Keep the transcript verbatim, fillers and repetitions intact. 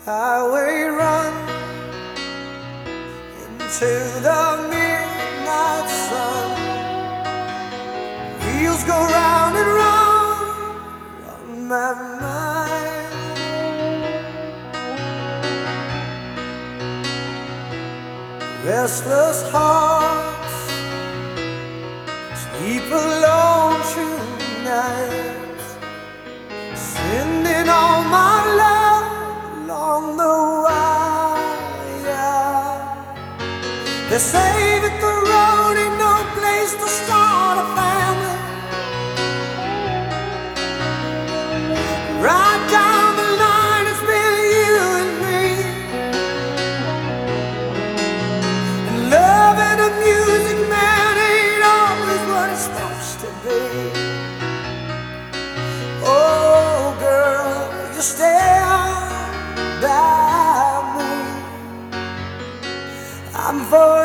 highway run into the midnight sun. Wheels go round and round on my mind. Restless hearts sleep alone tonight, sending all my love along the wire. They say that the road ain't no place to start a family. Right down the line, it's been you and me, and loving a music man ain't always what it's supposed to be. Oh girl, you stand by me. I'm for